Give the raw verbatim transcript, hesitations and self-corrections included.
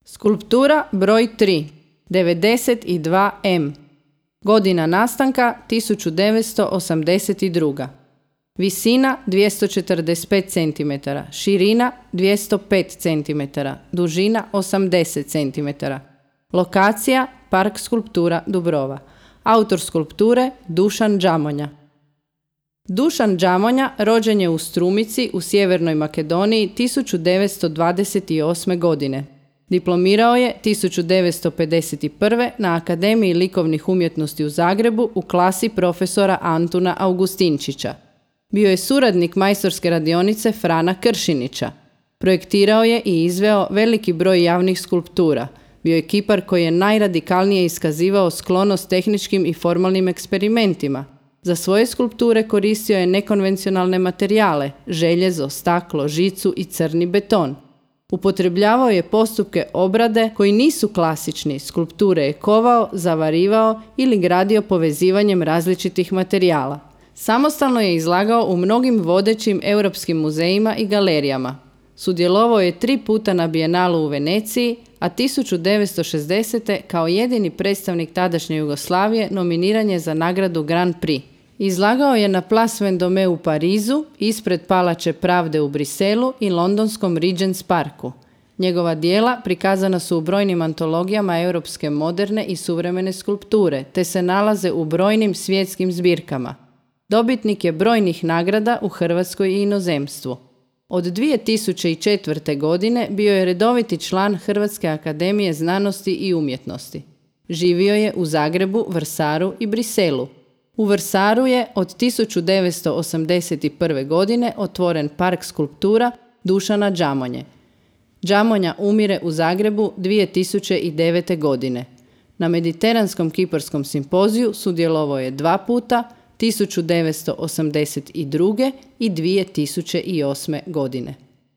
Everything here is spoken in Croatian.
Skulptura broj tri, devedeset dva em. Godina nastanka tisuću devetsto osamdeset druga. Visina dvjesto četrdeset pet centimetara, širina dvjesto pet centimetara, dužina osamdeset centimetara. Lokacija Park skulptura Dubrova. Autor skulpture Dušan Đamonja. Dušan Đamonja rođen je u Strumici u Sjevernoj Makedoniji tisuću devetsto dvadeset osme. godine. Diplomirao je tisuću devetsto pedeset prve. na Akademiji likovnih umjetnosti u Zagrebu u klasi profesora Antuna Augustinčića. Bio je suradnik majstorske radionice Frana Kršinića. Projektirao je i izveo veliki broj javnih skulptura. Bio je kipar koji je najradikalnije iskazivao sklonost tehničkim i formalnim eksperimentima. Za svoje skulpture koristio je nekonvencionalne materijale, željezo, staklo, žicu i crni beton. Upotrebljavao je postupke obrade koji nisu klasični, skulpture je kovao, zavarivao ili gradio povezivanjem različitih materijala. Samostalno je izlagao u mnogim vodećim europskim muzejima i galerijama. Sudjelovao je tri puta na Bijenalu u Veneciji, a tisuću devetsto šezdesete. kao jedini predstavnik tadašnje Jugoslavije nominiran je za nagradu Grand Prix. Izlagao je na Place Vendôme u Parizu, ispred Palače pravde u Briselu i londonskom Regents Parku. Njegova djela prikazana su u brojnim antologijama europske moderne i suvremene skulpture, te se nalaze u brojnim svjetskim zbirkama. Dobitnik je brojnih nagrada u Hrvatskoj i inozemstvu. Od dvije tisuće četvrte. godine bio je redoviti član Hrvatske akademije znanosti i umjetnosti. Živio je u Zagrebu, Vrsaru i Briselu. U Vrsaru je od tisuću devetsto osamdeset prve. godine otvoren Park skulptura Dušana Đamonje. Đamonja umire u Zagrebu dvije tisuće devete. godine. Na Mediteranskom kiparskom simpoziju sudjelovao je dva puta, tisuću devetsto osamdeset druge. i dvije tisuće osme. godine.